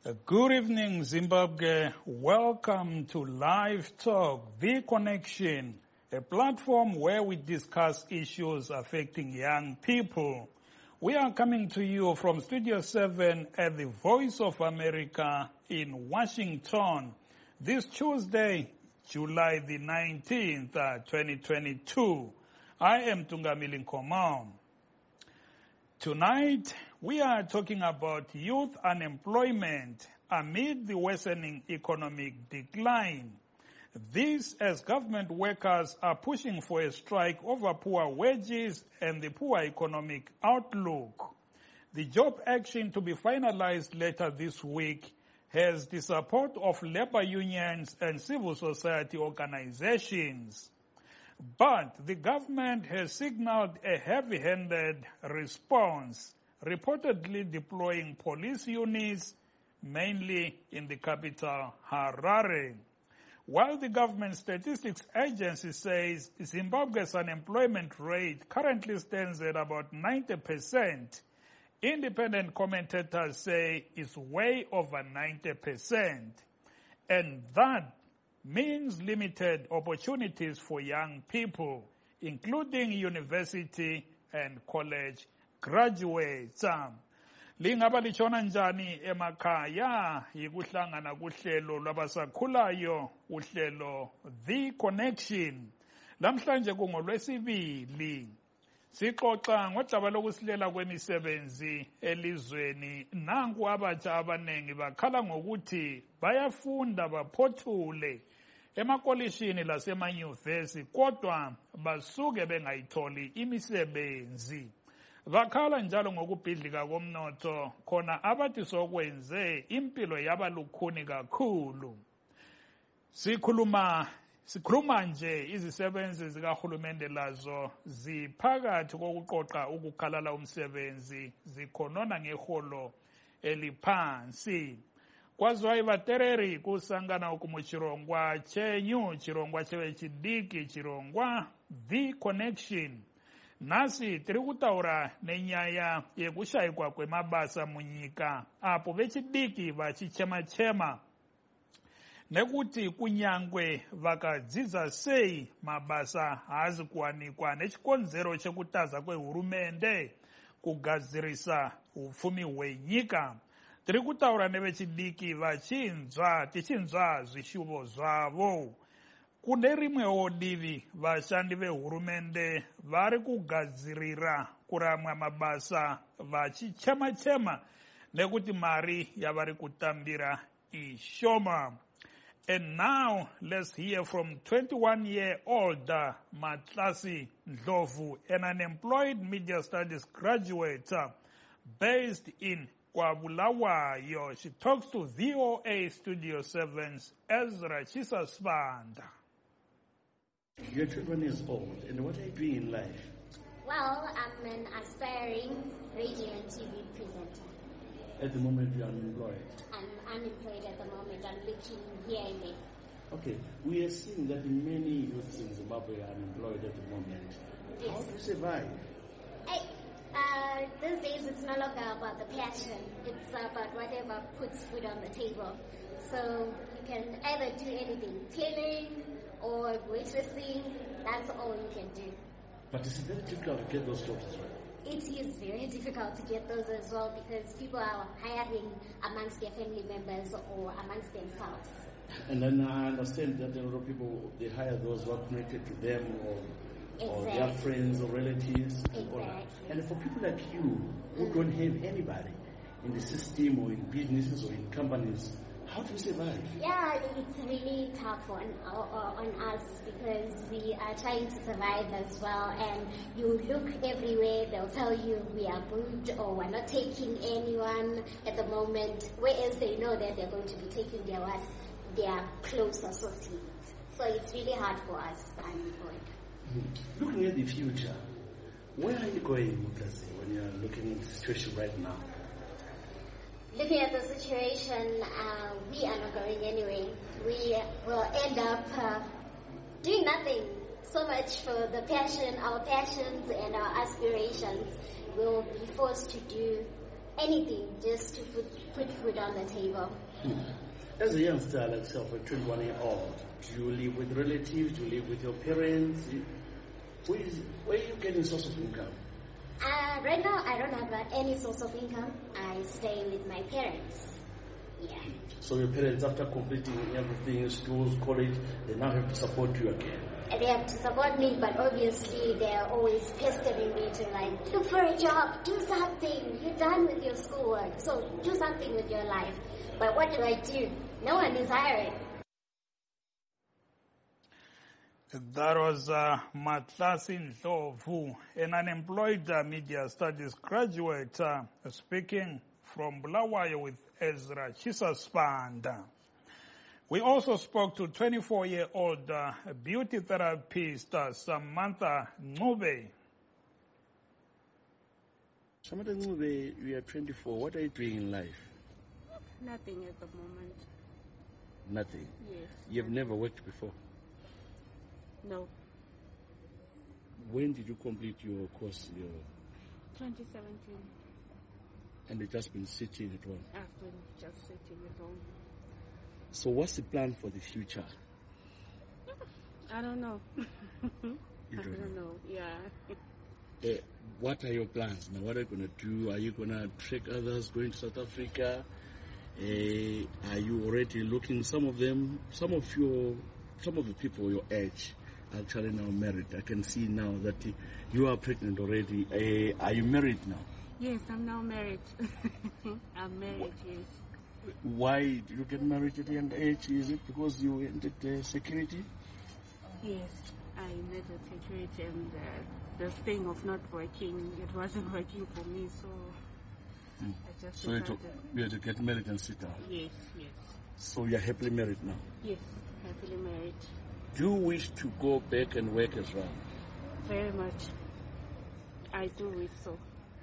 Good evening, Zimbabwe. Welcome to Live Talk, The Connection, a platform where we discuss issues affecting young people. We are coming to you from Studio 7 at the Voice of America in Washington this Tuesday, July the 19th, 2022. I am Tungamili Nkomo. Tonight, we are talking about youth unemployment amid the worsening economic decline. This as government workers are pushing for a strike over poor wages and the poor economic outlook. The job action to be finalized later this week has the support of labor unions and civil society organizations. But the government has signaled a heavy-handed response, reportedly deploying police units, mainly in the capital, Harare. While the government statistics agency says Zimbabwe's unemployment rate currently stands at about 90%, independent commentators say it's way over 90%. And that means limited opportunities for young people, including university and college graduates. Lingaba lichona njani emakhaya yikuhlangana kuhlelo lwabasakhulayo uhlelo The Connection. Lamhlanje kungolwesibili. Sixoxa ngodaba lokusilela kwemisebenzi elizweni. Nanku abatsha abanengi bakhala ngokuthi bayafunda baphothule emakolishini lasemanyuvesi kodwa basuke bengayitholi imisebenzi. Bakhala njalo ngokubhidlika komnotho khona abathi sokwenze impilo yabalukhuni kakhulu. Sikhuluma nje izisebenzi zikahulumende lazo ziphakathi kokuqoqa ukukhalala umsebenzi zikhonona ngeholo eliphansi. Kwazwa Vatereri kusangana ukumuchirongwa chenyu chirongwa chewe chidiki chirongwa The Connection. Nasi tiri kutaura nenyaya yekushayikwa kwemabasa munyika apo vechidiki vachichema-chema nekuti kunyangwe vakadzidza sei mabasa haazi kuwanikwa nechikonzero chekutaza kwehurumende kugadzirisa upfumi hwenyika. Tiri kutaura nevechidiki tichinzwa zvishuvo zvavo. Kune rimwewo divi vashandi vehurumende vari kugadzirira kuramwa mabasa vachichema-chema nekuti mari yavari kutambira ishoma. And now, let's hear from 21-year-old Matlasi Ndlovu, an unemployed media studies graduate based in Kwabulawayo. She talks to VOA Studio 7's Ezra Chisasbanda. You're 21 years old, and what are you doing in life? Well, I'm an aspiring radio and TV presenter. At the moment, you're unemployed. I'm unemployed at the moment. I'm looking here and there. Okay, we are seeing that many youths in Zimbabwe are unemployed at the moment. Yes. How do you survive? These days it's no longer about the passion. It's about whatever puts food on the table. So you can either do anything, cleaning or waitressing. That's all you can do. But it's very difficult to get those jobs as well. It is very difficult to get those as well because people are hiring amongst their family members or amongst themselves. And then I understand that a lot of people, they hire those who are connected to them or their friends or relatives. Exactly. And for people like you who don't have anybody in the system or in businesses or in companies, how do you survive? Yeah, it's really tough on us because we are trying to survive as well. And you look everywhere, they'll tell you we are good or we're not taking anyone at the moment, whereas they know that they're going to be taking their close associates. So it's really hard for us unemployed. Looking at the future, where are you going, Mutasi, when you're looking at the situation right now? Looking at the situation, we are not going anywhere. We will end up doing nothing. So much for the passion, our passions and our aspirations. We'll be forced to do anything just to put food on the table. As a youngster like yourself, a 21-year-old, do you live with relatives? Do you live with your parents? Where are you getting source of income? Right now, I don't have any source of income. I stay with my parents. Yeah. So your parents, after completing everything, schools, college, they now have to support you again? They have to support me, but obviously they're always pestering me to like, look for a job, do something. You're done with your schoolwork, so do something with your life. But what do? No one is hiring. That was Matlasin Ndlovu, an unemployed media studies graduate, speaking from Bulawayo with Ezra Chisasbanda. We also spoke to 24-year-old beauty therapist Samantha Ncube. Samantha Ncube, you are 24. What are you doing in life? Nothing at the moment. Nothing? Yes. You've never worked before? No. When did you complete your course? 2017. And you've just been sitting at home? I've been just sitting at home. So what's the plan for the future? I don't know. You don't know, yeah. What are your plans now? What are you going to do? Are you going to trick others going to South Africa? Are you already looking, some of the people your age are actually now married. I can see now that you are pregnant already. Are you married now? Yes, I'm now married. I'm married, yes. Why did you get married at a young age? Is it because you entered security? Yes, I entered security, and the thing of not working, it wasn't working for me, so I just decided. You had to get married and sit down? Yes. So you're happily married now? Yes, happily married. Do you wish to go back and work as well? Very much. I do wish so.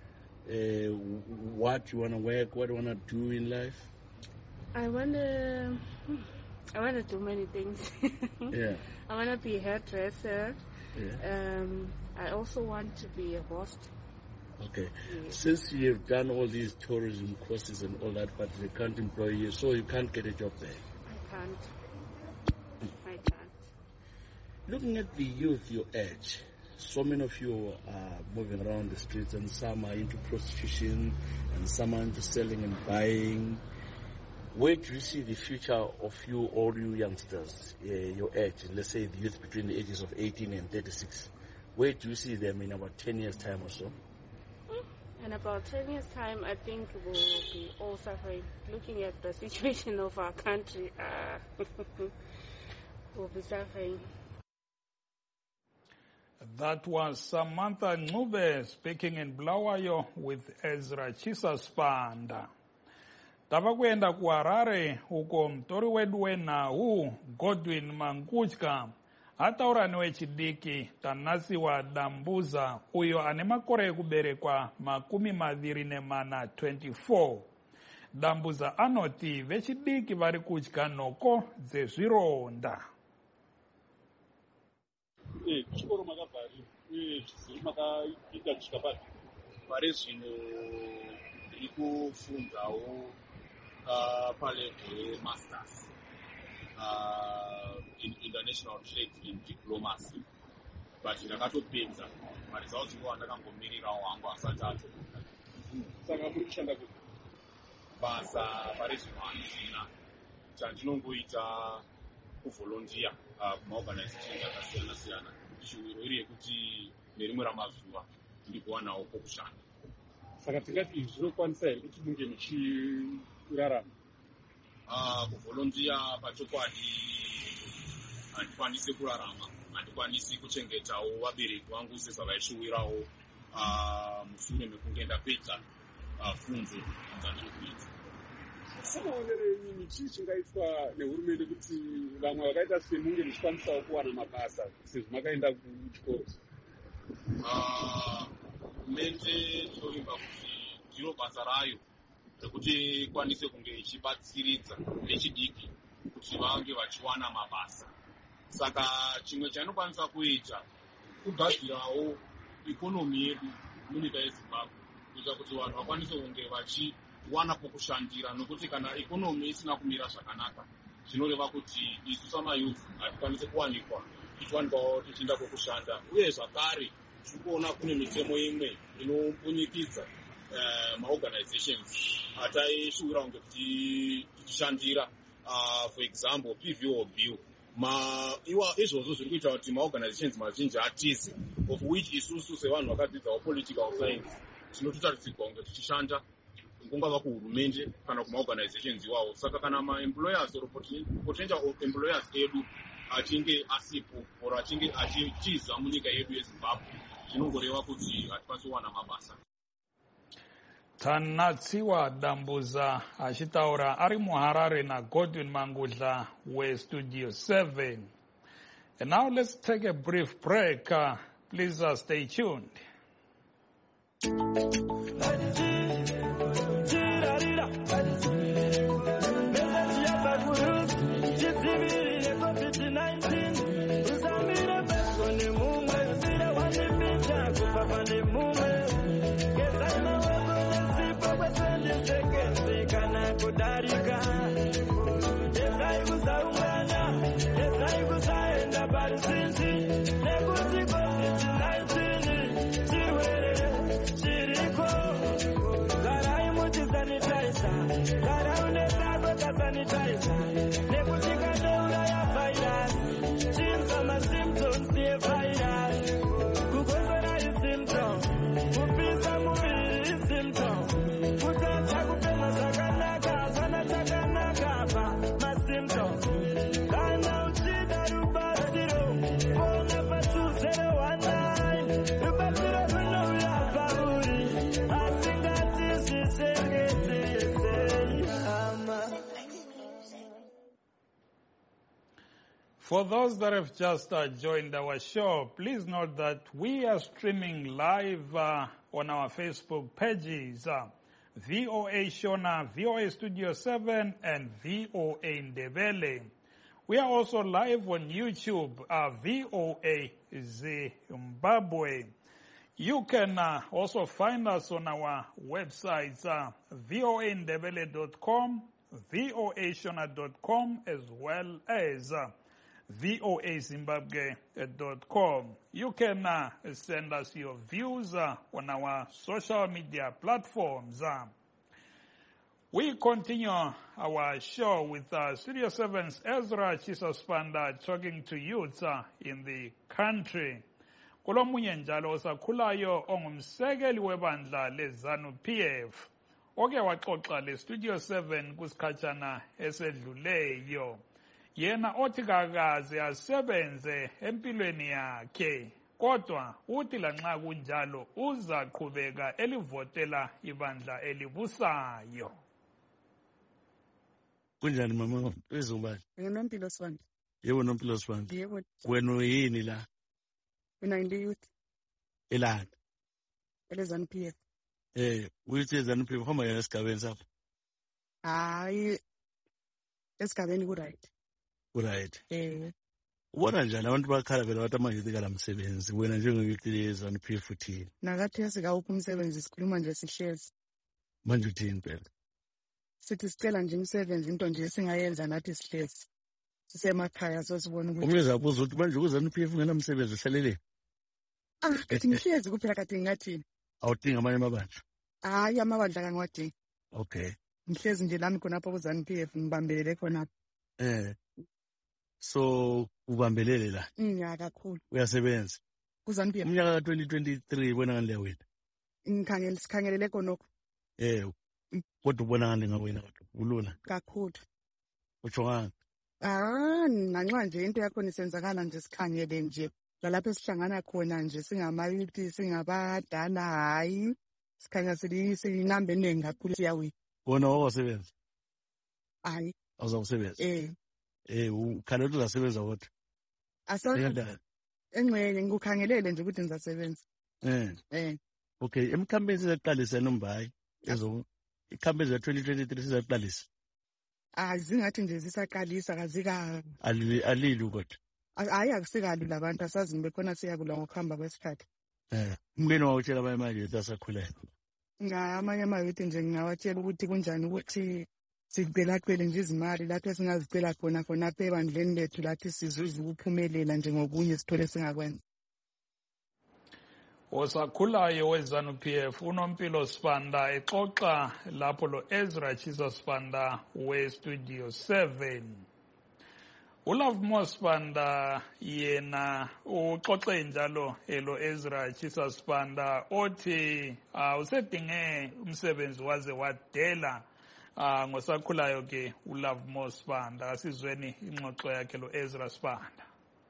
What you want to work? What do you want to do in life? I want to do many things. Yeah. I want to be a hairdresser. Yeah. I also want to be a host. Okay. Yes. Since you've done all these tourism courses and all that, but they can't employ you, so you can't get a job there? I can't. Looking at the youth your age, so many of you are moving around the streets, and some are into prostitution and some are into selling and buying. Where do you see the future of you, all you youngsters, your age, let's say the youth between the ages of 18 and 36? Where do you see them in about 10 years' time or so? In about 10 years' time, I think we'll be all suffering. Looking at the situation of our country, we'll be suffering. That was Samantha Ncube speaking in Bulawayo with Ezra Chisasbanda. Tava kuenda ku Harare uko mtori wedu weNHAU Godwin Mankuchka ataura newechidiki Tanasiwa Dambuza uyo ane makore ekuberekwa 24. Dambuza anoti vechidiki vari kudya nhoko dzezvironda. Chikoro makabvari uye zviziri makaita kusvika papi. Pari zvino ndiri kufundawo palevel masters in international trade in diplomacy. But ndakatopedza maresults iwo andakangomirirawo hangu asati atobuda. Saka muri kushanda kuti basa pari zvino handisina. Chandinongoita kuvolunteer kumaorganizations akasiyana-siyana. Shuviro iri yekuti nerimwe ramazuva ndikuwanawo pokushanda. Saka tingati zvinokwanisa here kuti munge muchirarama? Kuvolunteer pachokwadi handikwanisi kurarama, handikwanisi kuchengetawo vabereki vangu sezvavaishuwirawo mushure mekunge ndapedza funzo dzandiri kuita. Semaonero enyu chii chingaitwa nehurumende kuti vamwe vakaita semunge muchikwanisawo kuwana mabasa sezvo makaenda kuchikoro? Hurumende tinovimba kuti ndiro basa rayo rekuti ikwanise kunge ichibatsiridza vechidiki kuti vange vachiwana mabasa. Saka chimwe chainokwanisa kuita kugadzirawo ikonomi yedu munyika yeZimbabwe kuita kuti vanhu vakwanise kunge vachiwana pokushandira, nokuti kana ikonomi isina kumira zvakanaka zvinoreva kuti isu samayouth hatikwanise kuwanikwa tichiwanikwawo tichiinda pokushanda. Uye zvakare tiri kuona kune mitemo imwe inopunyikidza maorganizations ataishuvira kunge tichishandira, for example PVO bill. Izvozvo zviri kuita kuti maorganizations mazhinji atize, of which isusu sevanhu vakadzidzawo political science tinototaridzirwa kunge tichishanda kungava kuhurumende kana kumaorganizations iwawo. Saka kana maemployers or potential employers edu achinge asipo or achinge achitiza munyika yedu yeZimbabwe, zvinongoreva kuti hatikwanisi kuwana mabasa. Tanatsiwa Dambuza achitaura ari muHarare naGodwin Mangudla weStudio 7. And now let's take a brief break. Please stay tuned. For those that have just joined our show, please note that we are streaming live on our Facebook pages, VOA Shona, VOA Studio 7, and VOA Ndebele. We are also live on YouTube, VOA Zimbabwe. You can also find us on our websites, voandebele.com, voashona.com, as well as voazimbabwe.com. You can send us your views on our social media platforms. We continue our show with Studio 7's Ezra Chisospanda talking to youth in the country. Kulomunye njalo osakhulayo ongumsekeli webandla leZANU-PF oke waxoxa leStudio 7 kusikhatshana esedluleyo. Yena othi kakaze asebenze empilweni yakhe, kodwa uthi lanxa kunjalo uzaqhubeka elivotela ibandla elibusayo. Kunjani mama weZimbabwe? Nginompilo Sibanda. Yebo nompilo Sibanda. Yebo. Wena uyini la? Mina ngiyouth. Elana. EleZANU-PF. Uyithi eZANU-PF homa yena esigabeni sapho? Hayi. Esigabeni ku-right. Right. Ubona njani abantu bakhala vele bathi amanyuthi kalamsebenzi, wena njengeyuthi leZANU-PF uthini? Nakathi yasikawuphi umsebenzi sikhuluma nje sihlezi. Manje uthini phela? Sithi sicela nje umsebenzi into nje singayenza nathi sihlezi. Sisemakhaya sosibona ukuthi. Umnye zabuza ukuthi manje kuZANU-PF ngenamsebenzi uhlalele. Kathi ngihlezi kuphela kathi ngathini? Awudinga amanye amabandla? Hayi amabandla kangiwadingi. Okay. Ngihlezi nje lami khonapho kuZANU-PF ngibambelele khonapho. So ubambelele la? Ya kakhulu. Uyasebenza? kuZANU-PF. Umnyaka ka-2023 ubona ngani leyo wena? Sikhangelele khonokho. Kodwa ubona ngani ngawena kodwa? Ulula? Kakhulu. Utsho ngani? Nanxa nje into yakhona isenzakala nje sikhangele nje. Lalapho esihlangana khona nje singamayuthi singabadala hayi. Sikhanya sinambe eningi kakhulu siyawi. Wona wawasebenza? Hayi. Awuzakusebenza? Ukhangela ukuthi uzasebenza kodwa? Engxenye ngikukhangelele nje ukuthi ngizasebenza. Okay, emkhampeni sizaqalisa nombayi. Ikhampeni ya-2023 sizaqalisa? Zingathi nje zisaqalisa kazika. Alili kodwa? Hayi akusikali labantu asazi bekhona siyakula ngokuhamba kwesikhathi. Umngeni wawutshela abanye manje ukuthi asakhulelwe? amanye ama-youth nje ngingawatshela ukuthi kunjani ukuthi sicelacele nje izimali lapho esingazicela khona apha ebandleni lethu lathi sizuze ukuphumelela nje ngokunye sithole singakwenza. Osakhulayo we-ZANU-PF uNompilo Sibanda exoxa lapho lo Ezra Chisa Sibanda we-Studio 7. uLovemore Sibanda yena uxoxe njalo lo Ezra Chisa Sibanda othi usedinge umsebenzi waze wadela ngosakhulayo ke uLovemore Sibanda. Asizweni ingxoxo yakhe lo Ezra Sibanda.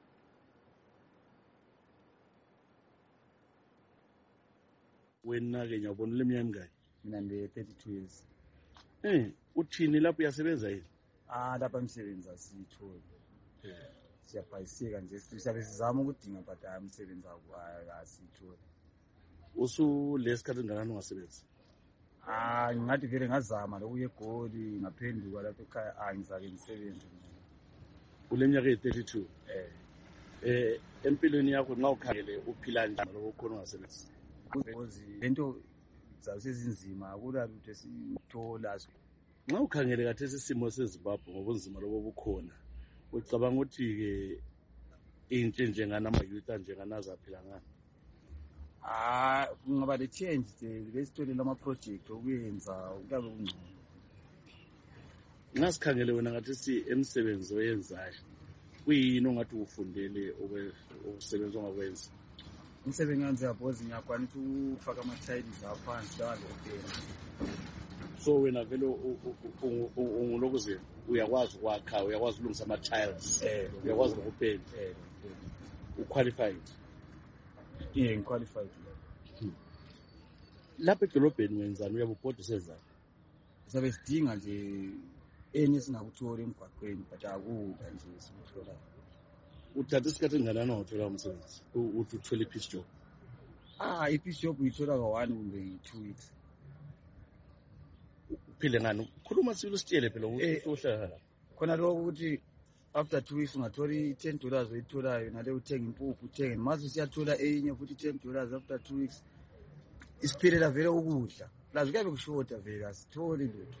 Wena ke ngiyabona leminyaka emingaki? Mina ngi-32 years. Uthini lapho uyasebenza yini? Lapha umsebenzi asiyitholi. Siyabhayiseka nje siyabe sizama ukudinga but umsebenzi asiyitholi. Usulesikhathi ngani ungasebenzi? Ngingathi vele ngazama lokuye eGoli ngaphenduka lapha ekhaya ngizake ngisebenze. Uleminyaka e-32. Empilweni yakho nxa ukhangele uphila njani lokho khona ungasebenzi? Because lento zasezinzima akula lutho esithola. Nxa ukhangele kathesi isimo seZimbabwe ngobunzima lobo bukhona, ucabanga ukuthi ke into njengana ama-youth njenganazo aphila ngani? Kungaba le change lesitholela ama-project okuyenza kuyabe kungcono. Ngasikhangele wena ngathi emsebenzi oyenzayo kuyini ongathi ufundele ukusebenza ongakwenza? Umsebenzi ngenze yabozi ngiyakwanisa ukufaka ama-tiles aphansi lawa lokupenda. So wena vele ungulokuze uyakwazi ukwakha, uyakwazi ukulungisa ama-tiles, uyakwazi ukupenda, uqualified? Ngiqualified. Lapha edolobheni wenzani? Uyabubhoda usenzani? Sizabe sidinga nje enye esingakuthola emgwaqweni but akula nje sikuthola. Uthatha isikhathi engakanani uthola umsebenzi uthi uthole i-piece job? I-piece job uyithola ka-1 kumbe 2 weeks. Uphile ngani? Khuluma sibili usitshele phela uhlala la. Khona lokho ukuthi after 2 weeks ungathola $10 oyitholayo nale uthenga impuphu uthenge maze usiyathola enye futhi $10 after 2 weeks. Isiphilela vele ukudla. Lazi kuyabe kushoda vele asitholi lutho.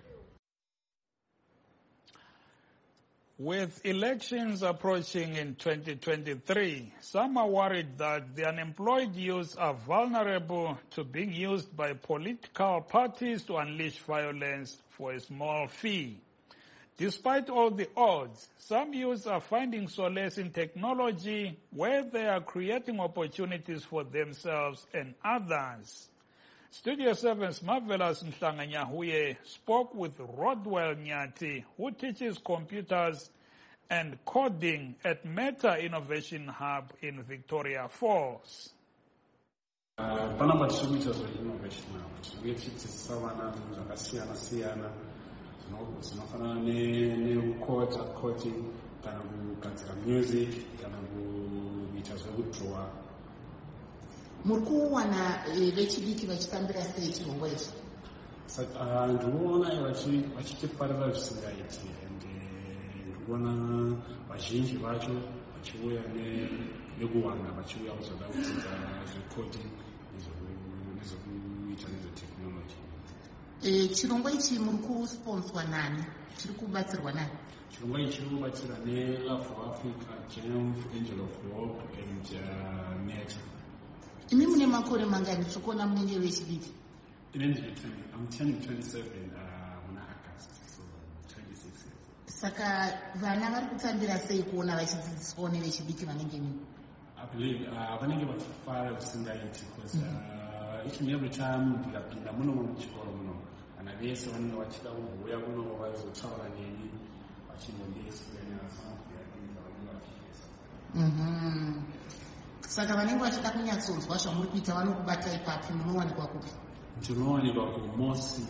With elections approaching in 2023, some are worried that the unemployed youth are vulnerable to being used by political parties to unleash violence for a small fee. Despite all the odds, some youths are finding solace in technology where they are creating opportunities for themselves and others. Studio 7's Marvelous Mhlanganyahuye spoke with Rodwell Nyati, who teaches computers and coding at Meta Innovation Hub in Victoria Falls. Panapa distributors of innovation hub. We teach savana zvakasiyana-siyana zvinofana coding kana kugadzira music kana kuita zvekudrowa. Muri kuwana vechidiki vachitambira sei chirongwa ichi? Ndikuona vachichiparira zvisingaiti ende ndikuona vazhinji vacho vachiuya nekuwanda vachiuya kuzoda kudzidza zvecoding nezvekuita nezvetechnology. Chirongwa ichi muri kusponswa nani? Chiri kubatsirwa nani? Chirongwa ichi chiri kubatsira neLove for Africa, Genome, Angel of Hope and Meta. Imi mune makore mangani tsokona munenge vechidiki? I'm turning 27 muna August, so 26 years. Saka vana vari kutambira sei kuona vachidzidziswa nevechidiki vanenge nini? I believe vanenge vachifara zvisingaiti because each and every time ndikapinda muno muchikoro muno vana vese vanenge vachida kumbouya kuno vazotaura neni vachindondiexplainera some of their things vanenge vachifesa. Saka vanenge vachida kunyatsonzwa zvamuri kuita vanokubata ipapi munowanikwa kupi? Tinowanikwa kuMosi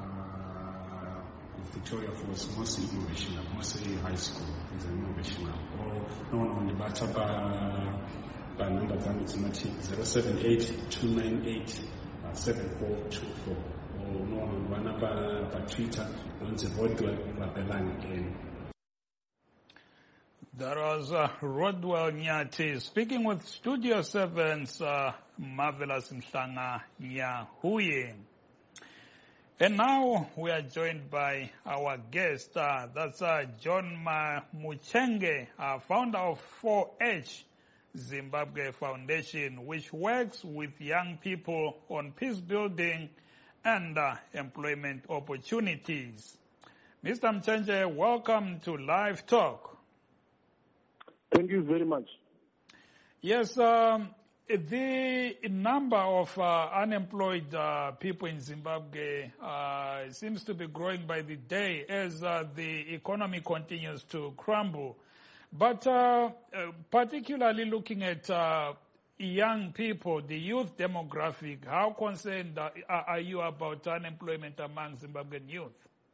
Victoria Falls, Mosi Innovation Hub, Mosi High School is an innovation hub. Nondibata panumber dzangu dzinoti 078-298-7424 unondibana paTwitter nonzi Rodwell Rabelani. That was Rodwell Nyati speaking with Studio 7's Marvelous Mhlanganyahuye. And now we are joined by our guest, that's John Muchenge, founder of 4H Zimbabwe Foundation, which works with young people on peace building and employment opportunities. Mr. Muchenge, welcome to Live Talk. Thank you very much. Yes, the number of unemployed people in Zimbabwe seems to be growing by the day as the economy continues to crumble. But particularly looking at young people, the youth demographic, how concerned are you about unemployment among Zimbabwean youth?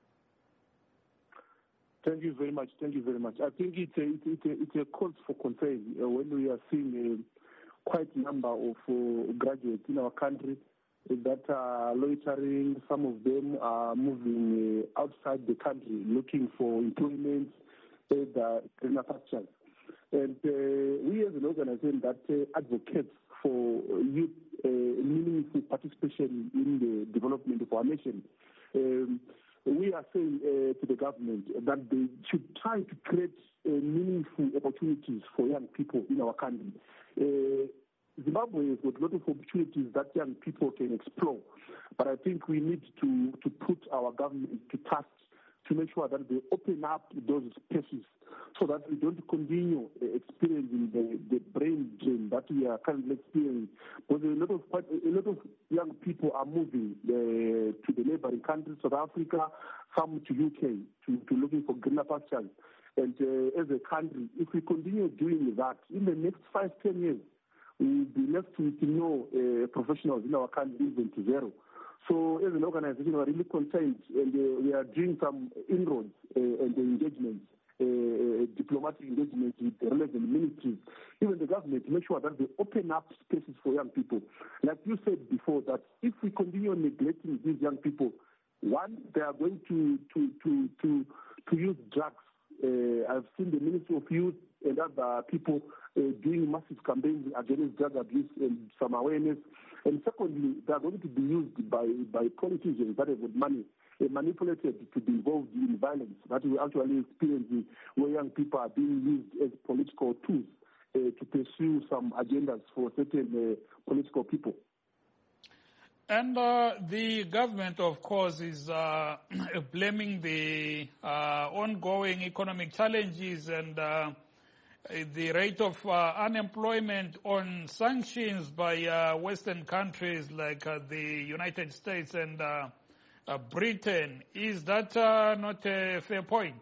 Thank you very much. Thank you very much. I think it's a cause for concern when we are seeing quite a number of graduates in our country that are loitering. Some of them are moving outside the country looking for employment at greener pastures. And we as an organization that advocates for youth meaningful participation in the development of our nation, we are saying to the government that they should try to create meaningful opportunities for young people in our country. Zimbabwe has got a lot of opportunities that young people can explore, but I think we need to put our government to task to make sure that they open up those spaces so that we don't continue experiencing the brain drain that we are currently experiencing. Because a lot of young people are moving to the neighboring countries, South Africa, some to UK, to looking for greener pastures. And as a country, if we continue doing that, in the next 5-10 years, we will be left with no professionals in our country, even to zero. So as an organization, we are really concerned, and we are doing some inroads and engagements, diplomatic engagements with the relevant ministries, even the government, to make sure that they open up spaces for young people. Like you said before, that if we continue neglecting these young people, one, they are going to use drugs. I've seen the Ministry of Youth and other people doing massive campaigns against drug abuse and some awareness. And secondly, they are going to be used by politicians that have got money manipulated to be involved in violence that we actually experience, where young people are being used as political tools to pursue some agendas for certain political people. And the government, of course, is blaming the ongoing economic challenges and the rate of unemployment on sanctions by Western countries like the United States and Britain. Is that not a fair point?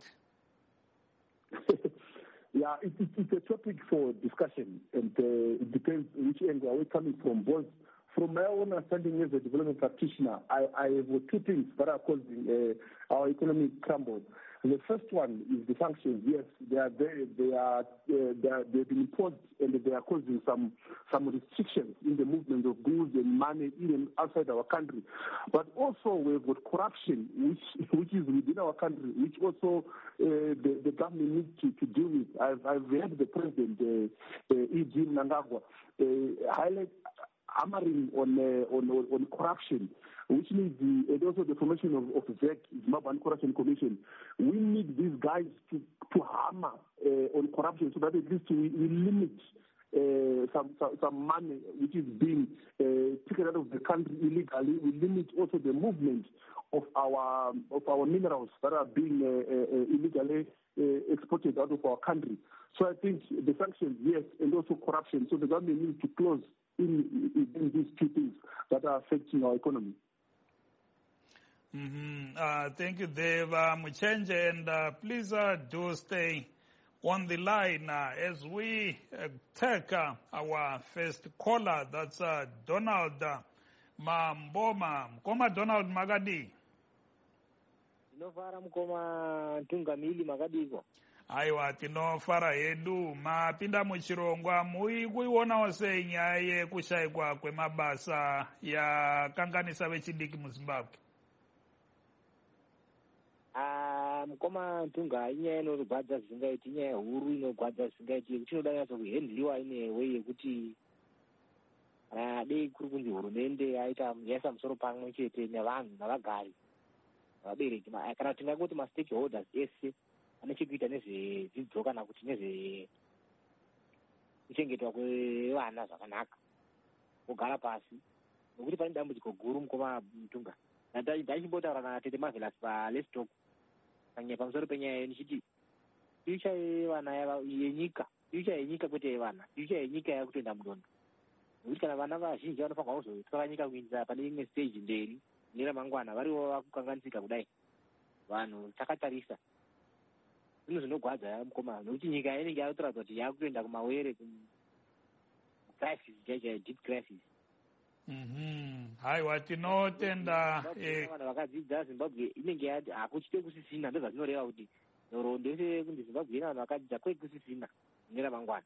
Yeah, it's a topic for discussion, and it depends which angle we're coming from. Both from my own understanding as a development practitioner, I have two things that are causing our economic crumble. And the first one is the sanctions. Yes, they are there. They've been imposed, and they are causing some restrictions in the movement of goods and money even outside our country. But also we've got corruption, which is within our country, which also the government needs to deal with. I've heard the president, E.G. Mnangagwa, highlight hammering on corruption, which means and also the formation of ZEC, Zimbabwe Corruption Commission. We need these guys to hammer on corruption so that at least we limit some money which is being taken out of the country illegally. We limit also the movement of our minerals that are being illegally exported out of our country. So I think the sanctions, yes, and also corruption. So the government needs to close in these two things that are affecting our economy. Mm-hmm. Thank you, Dave Muchenge, and please do stay on the line as we take our first caller. That's Donald Mamboma. Mkoma Donald Magadi. Tinofara mkoma tungamili Magadiko. Aiwa, tinofara hedu mapinda muchirongwa muikuionawo sei nyaya yekushayikwa kwemabasa yakanganisa vechidiki muZimbabwe? Mukoma ntunga inyaya inorwadza zvisingaiti, inyaya huru inorwadza zvisingaiti yekuti inoda nyatso kuhendliwa inewe yekuti dei kuri kunzi hurumende yaisa musoro pamwe chete nevanhu navagari vabereki kana tingangoti ma-stakeholders ese ane chekuita nezvedzidzo kana kuti nezvekuchengetwa kwevana zvakanaka kugara pasi nokuti pane dambudziko guru mukoma Mutunga. Ndachimbotaura naTete Marvelous paLestalk kanyaya pamusoro penyaya nichiti future yevana yenyika, future yenyika kwete yevana, future yenyika yakutoenda mudondo. Nokuti kana vana vazhinji vanofanirwa kuzotwara nyika kuindira pane imwe stage mberi neramangwana variwo vakukanganisika kudai, vanhu takatarisa zvinhu zvinogwadza yamukoma, nokuti nyika inenge yakutoratidza kuti yakutoenda kumawere crisis chaichai, deep crisis. Haiwa tinotenda vanhu vakadzidza Zimbabwe inenge yati hakuchite kusisina, ndozvatinoreva kuti nhoroondo ndese kunzi Zimbabwe ina vanhu vakadzidza kwekusisina neramangwana.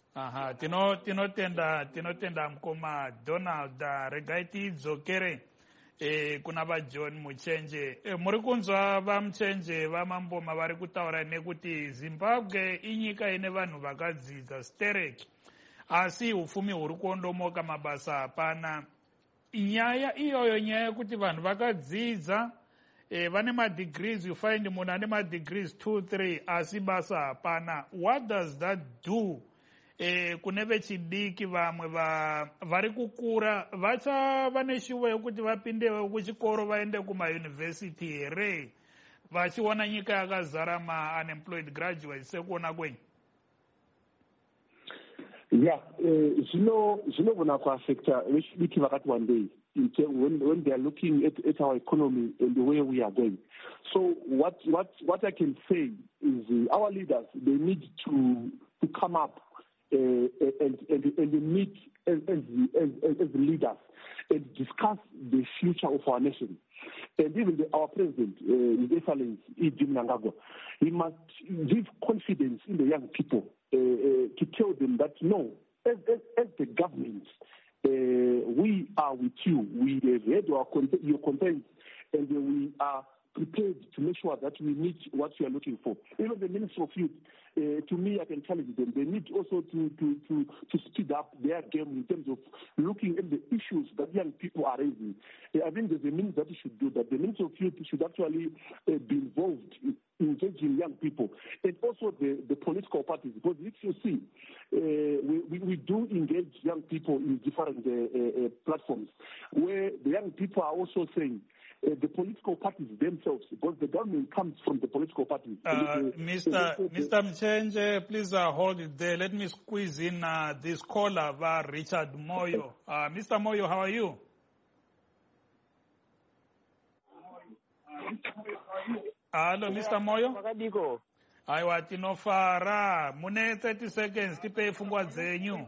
tinotenda mukoma Donald. Regai tidzokere kuna vaJohn Muchenje. Muri kunzwa vaMuchenje vamamboma vari kutaura nekuti Zimbabwe inyika ine vanhu vakadzidza stereki, asi upfumi huri kuondomoka, mabasa hapana. Nyaya iyoyo, nyaya yekuti vanhu vakadzidza vane madegrees, you find munhu ane madegrees 2-3 asi basa hapana. What does that do kune vechidiki? Vamwe vari kukura vachava neshuvo yekuti vapindewo kuchikoro vaende kumayunivhesiti here, vachiona nyika yakazara ma-unemployed graduates sekuona kwenyu? Yeah, zvinogona kuaffecta vechidiki vakati one day when they are looking at our economy and the way we are going. So what I can say is our leaders, they need to come up and meet as leaders and discuss the future of our nation. And even our president, His Excellency Jim Mnangagwa, he must give confidence in the young people to tell them that no, as the government, we are with you. We have heard your complaints, and we are prepared to make sure that we meet what you are looking for. Even the Ministry of Youth, to me, I can challenge them. They need also to speed up their game in terms of looking at the issues that young people are raising. I think there's a means that you should do that. The Ministry of Youth should actually be involved in engaging young people, and also the political parties. Because if you see, we do engage young people in different platforms, where the young people are also saying, the political parties themselves, because the government comes from the political parties. Mr. Muchenje, please hold it there. Let me squeeze in this caller, Richard Moyo. Mr. Moyo, how are you? Hello, Mr. Moyo. Aiwa, tinofara. Mune 30 seconds, tipe fungwa zenyu.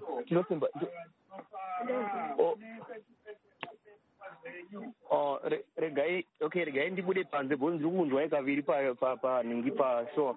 Regai ndibude panze bonzi kunzwa kaviri pa ningi pa show.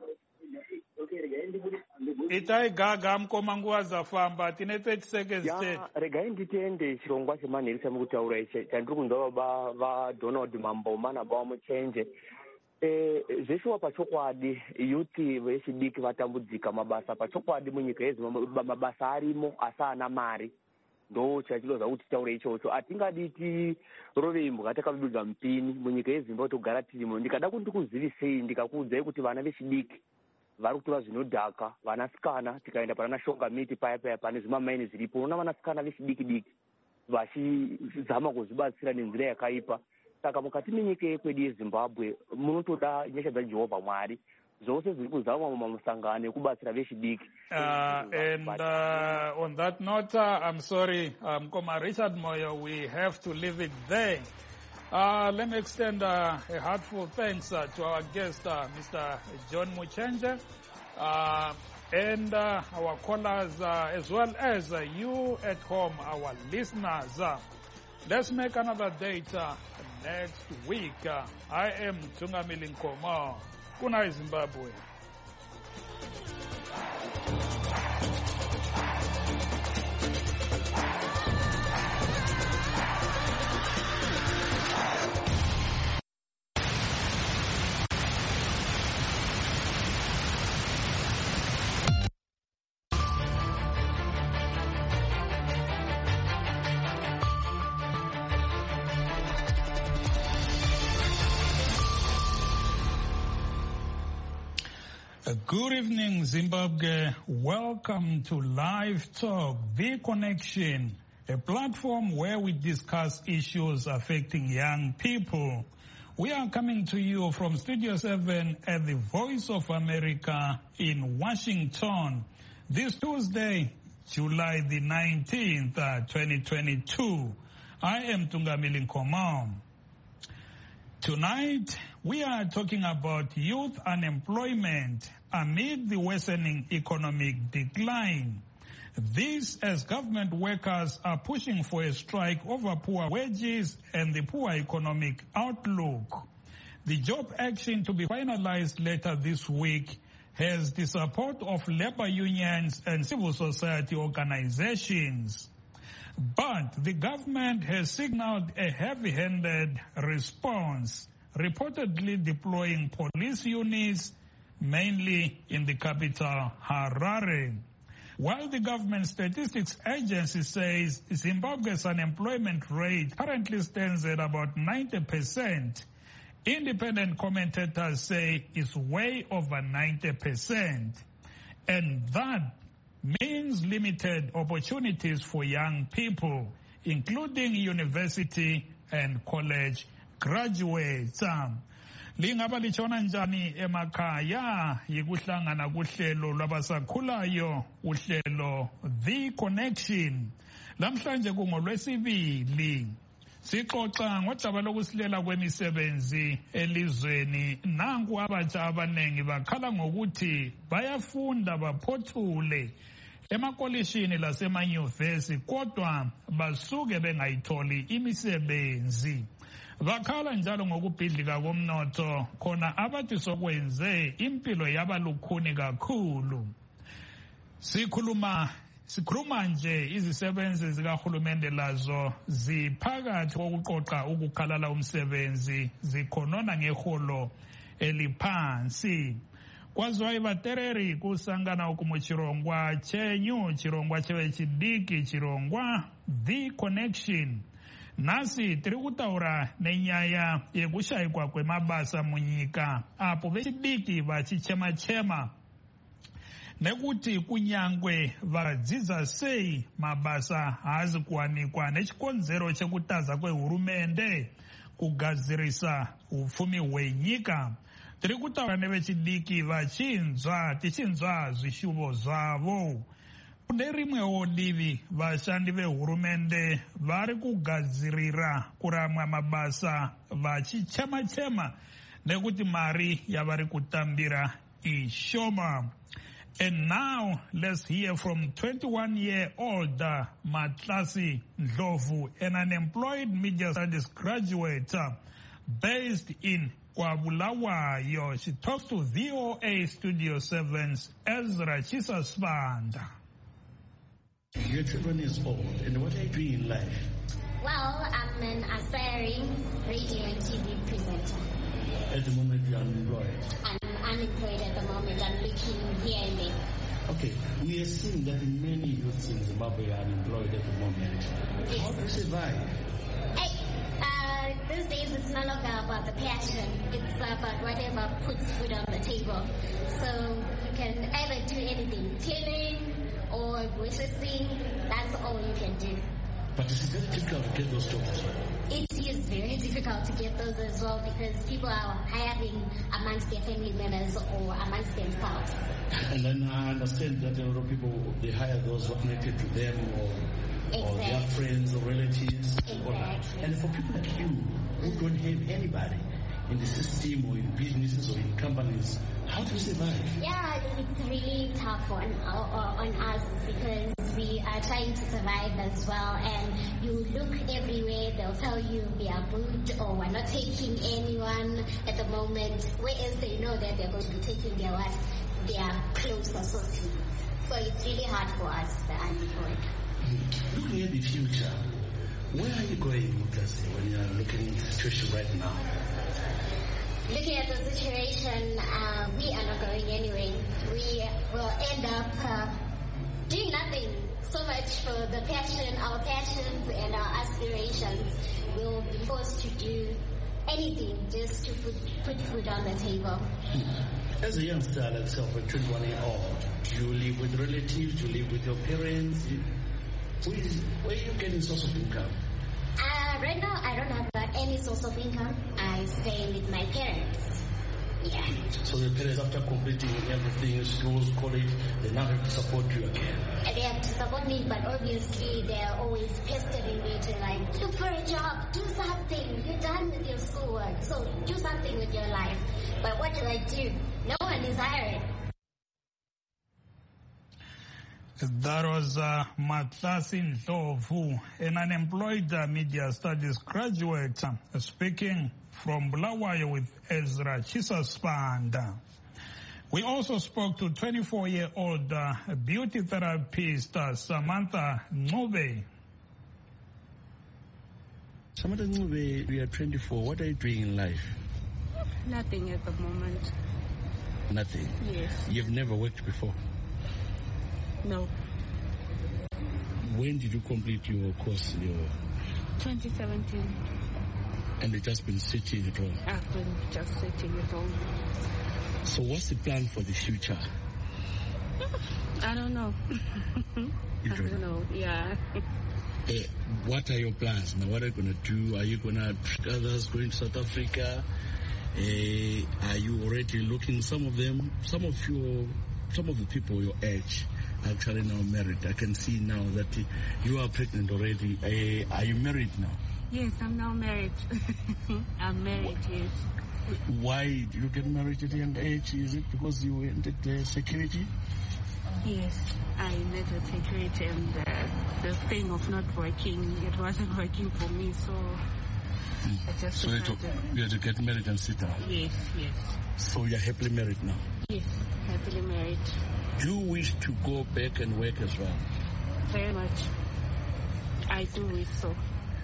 Itai gaga mkoma nguva zafamba tine 30 seconds chete. Regai nditende chirongwa chemanherisa mukutaura ichi chandiri kunzwa va Donald Mamboma nababa Muchenje. Zveshuwa pachokwadi yuti vechidiki vatambudzika mabasa pachokwadi munyika yeZimbabwe, mabasa arimo asi ana mari. Ndo chachinoza kuti taure ichocho atingadi tirove imbwa takabudza mupini munyika yeZimbabwe togara tirimo. Ndikada kuti ndikuzivisei ndikakuudzai kuti vana vechidiki vari kutora zvinodhaka, vanasikana tikaenda pana Shonga Miti paya pane zvimamaini zviripo, unoona vanasikana vechidiki vachizama kuzvibatsira nenzira yakaipa. Saka mukati menyika yekwedu yeZimbabwe munotoda nyasha dzaJehovha Mwari zvose zviri kuzama mumusangano ekubatsira vechidiki. And on that note, I'm sorry, Mkoma Richard Moyo, we have to leave it there. Let me extend a heartfelt thanks to our guest, Mr. John Muchenje, and our callers, as well as you at home, our listeners. Let's make another date next week. I am Tungamili Nkoma. Kuna Zimbabwe. Good evening, Zimbabwe. Welcome to Live Talk, The Connection, a platform where we discuss issues affecting young people. We are coming to you from Studio 7 at the Voice of America in Washington this Tuesday, July the 19th, 2022. I am Tungamili Nkomo. Tonight, we are talking about youth unemployment amid the worsening economic decline. This as government workers are pushing for a strike over poor wages and the poor economic outlook. The job action to be finalized later this week has the support of labor unions and civil society organizations. But the government has signaled a heavy-handed response, reportedly deploying police units, mainly in the capital, Harare. While the government statistics agency says Zimbabwe's unemployment rate currently stands at about 90%, independent commentators say it's way over 90%. And that means limited opportunities for young people, including university and college graduates. Lingaba lichona njani emakhaya yikuhlangana kuhlelo lwabasakhulayo uhlelo The Connection. Lamhlanje kungolwesibili sixoxa ngodaba lokusilela kwemisebenzi elizweni. Nanku abatsha abanengi bakhala ngokuthi bayafunda baphothule emakolishini lasemanyuvesi kodwa basuke bengayitholi imisebenzi. Bakhala njalo ngokubhidlika komnotho khona abathi sokwenze impilo yaba lukhuni kakhulu. Sikhuluma nje izisebenzi zikahulumende lazo ziphakathi kokuqoqa ukukhalala umsebenzi zikhonona ngeholo eliphansi. Kwazwa ivatereri kusangana uku chirongwa chenyu chirongwa chevechidiki chirongwa The Connection. Nasi tiri kutaura nenyaya yekushayikwa kwemabasa munyika apo vechidiki vachichema-chema nekuti kunyangwe vadzidza sei mabasa haazi kuwanikwa nechikonzero chekutaza kwehurumende kugadzirisa upfumi hwenyika. Tiri kutaura nevechidiki tichinzwa zvishuvo zvavo. Kune rimwewo divi vashandi vehurumende vari kugadzirira kuramwa mabasa vachichema-chema nekuti mari yavari kutambira ishoma. And now let's hear from 21-year-old Matlasi Ndlovu, an unemployed media studies graduate based in Kwabulawayo. She talks to VOA Studio 7's Ezra Chisasbanda. You're 21 years old, and what are you doing in life? Well, I'm an aspiring radio and TV presenter. At the moment, you're unemployed. I'm unemployed at the moment. I'm looking here and there. Okay, we are seeing that many youths in Zimbabwe are unemployed at the moment. Yes. How do you survive? These days it's no longer about the passion. It's about whatever puts food on the table. So you can either do anything, cleaning or waitressing. That's all you can do. But it's very difficult to get those jobs as well. It is very difficult to get those as well because people are hiring amongst their family members or amongst themselves. And then I understand that a lot of people, they hire those connected to them or their friends or relatives. Exactly. And for people like you who don't have anybody in the system or in businesses or in companies, how do you survive? Yeah, it's really tough on us because we are trying to survive as well. And you look everywhere, they'll tell you we are good or we're not taking anyone at the moment, whereas they know that they're going to be taking their close associates. So it's really hard for us, the unemployed. Looking at the future, where are you going, Mutasi, when you're looking at the situation right now? Looking at the situation, we are not going anywhere. We will end up doing nothing. So much for the passion, our passions and our aspirations. We'll be forced to do anything just to put food on the table. As a youngster like yourself, a 21-year-old, do you live with relatives? Do you live with your parents? Where are you getting source of income? Right now, I don't have any source of income. I stay with my parents. Yeah. So your parents, after completing everything, schools, college, they now have to support you again? They have to support me, but obviously they're always pestering me to like, look for a job, do something. You're done with your schoolwork, so do something with your life. But what do I do? No one is hiring. That was Matlasi Ndlovu, an unemployed media studies graduate, speaking from Bulawayo with Ezra Chisasbanda. We also spoke to 24-year-old beauty therapist Samantha Ncube. Samantha Ncube, you are 24. What are you doing in life? Nothing at the moment. Nothing? Yes. You've never worked before? No. When did you complete your course? 2017. And you've just been sitting at home? I've been just sitting at home. So what's the plan for the future? I don't know. You don't know? Yeah. What are your plans now? What are you going to do? Are you going to trick others going to South Africa? Are you already looking? Some of the people your age are actually now married. I can see now that you are pregnant already. Are you married now? Yes, I'm now married. I'm married, yes. Why did you get married at a young age? Is it because you entered security? Yes, I entered security, and the thing of not working, it wasn't working for me, so I just So you had to get married and sit down? Yes, yes. So you're happily married now? Yes, happily married. Do you wish to go back and work as well? Very much. I do wish so.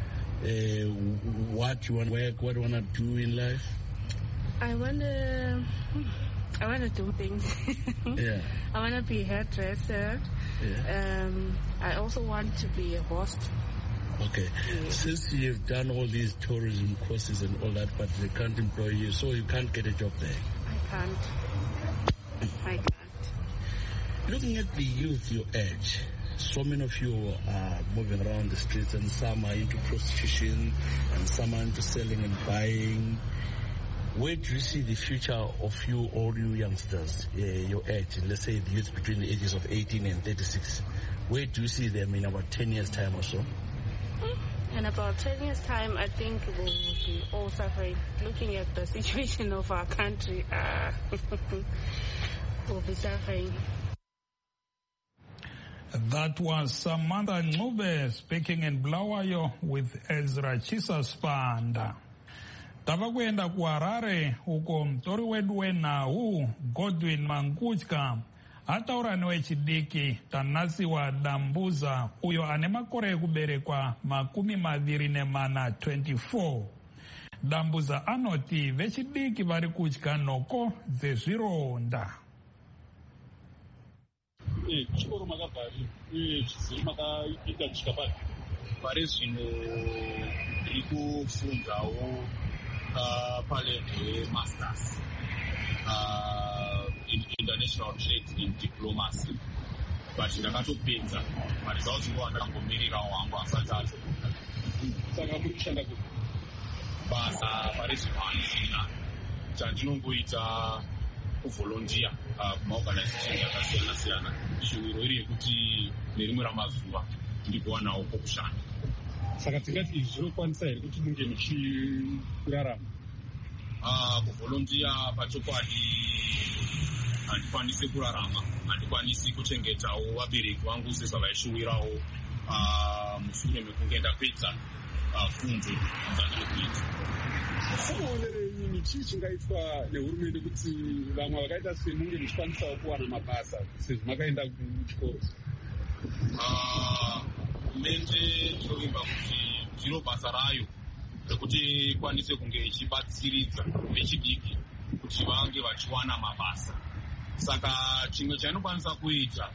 What you want to work? What do you want to do in life? I want to do things. Yeah. I want to be a hairdresser. Yeah. I also want to be a host. Okay. Yeah. Since you've done all these tourism courses and all that, but they can't employ you, so you can't get a job there? I can't. Looking at the youth your age, so many of you are moving around the streets, and some are into prostitution and some are into selling and buying. Where do you see the future of all you youngsters, your age, let's say the youth between the ages of 18 and 36? Where do you see them in about 10 years' time or so? In about 10 years' time, I think we will be all suffering. Looking at the situation of our country, we'll be suffering. That was Samantha Ncube speaking in Bulawayo with Ezra Chisasbanda. Tava kuenda ku Harare uko mtori wedu wenhau Godwin Mangutya ataura newechidiki Tanasiwa Dambuza uyo ane makore ekuberekwa 24. Dambuza anoti vechidiki vari kudya nhoko dzezvironda. Chikoro makabvari uye chiziri makaita chikabari pari zvino ndiri kufundawo palevel yemasters in international trade in diplomacy, but ndakatopedza maresults nguva ndakangomirirawo wangu asati atopedza. Saka muri kushanda kuti basa pari zvino handisina. Chandinongoita kuvolontiya kumaorganization yakasiyana siyana, shuviro iri yekuti nerimwe ramazuva ndigowanawo pokushanda. Saka tingati izvi zvinokwanisa here kuti munge muchirarama? Kuvolontiya pachokwadi handikwanisi kurarama, handikwanisi kuchengetawo vabereki vangu sezvavaishuvirawo mushure mekunge ndapedza fundo dzandiri kuita. Muonerei chii chingaitwa nehurumende kuti vamwe vakaita semunge muchikwanisawo kuwana mabasa sezvo makaenda kuchikoro? Hurumende ndinovimba kuti ndiro basa rayo rekuti ikwanise kunge ichibatsiridza vechidiki kuti vange vachiwana mabasa. Saka chimwe chainokwanisa kuita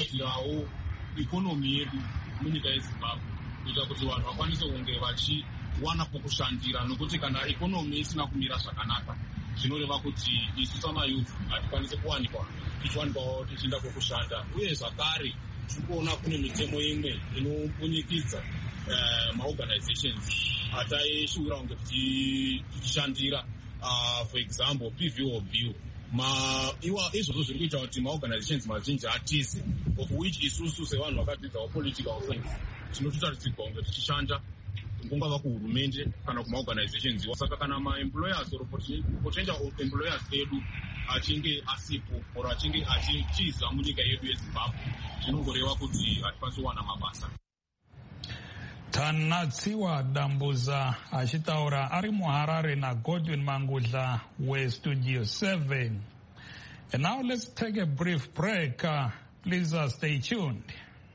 kugadzirawo ikonomi yedu munyika yeZimbabwe kuita kuti vanhu vakwanise kunge wana pokushandira, nokuti kana ikonomi isina kumira zvakanaka zvinoreva kuti isu samayouth hatikwanisi kuwanikwa tichiwanikwawo tichienda kokushanda. Uye zvakare tiri kuona kune mitemo imwe inopunyikidza maorganizations ataishuvira kunge tichishandira, for example PVO bill. Izvozvo zviri kuita kuti maorganizations mazhinji atize, of which isusu sevanhu vakadzidzawo political science tinototarisirwa kunge tichishanda kungava kuhurumende kana kumaorganizations. Saka kana maemployers or potential employers edu achinge asipo or achinge achichiza munyika yedu yeZimbabwe, zvinongoreva kuti hatikwanisi kuwana mabasa. Tanatsiwa Dambuza achitaura ari muHarare naGodwin Mangudla weStudio 7. And now let's take a brief break. Please stay tuned.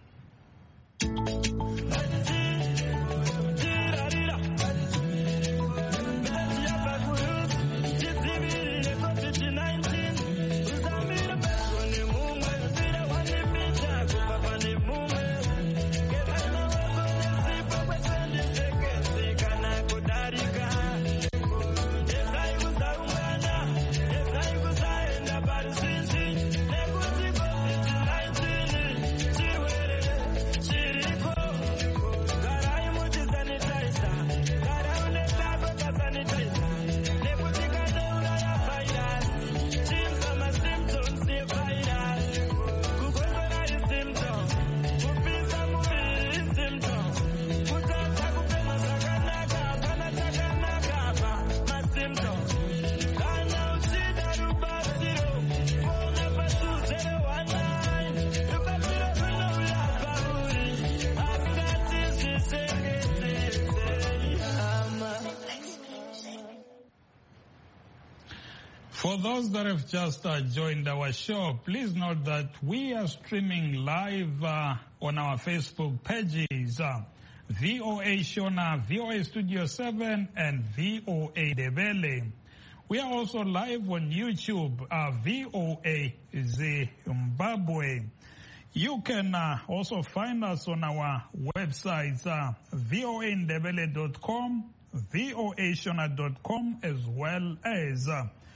For those that have just joined our show, please note that we are streaming live on our Facebook pages, VOA Shona, VOA Studio 7, and VOA Ndebele. We are also live on YouTube, VOA Zimbabwe. You can also find us on our websites, voandebele.com, voashona.com, as well as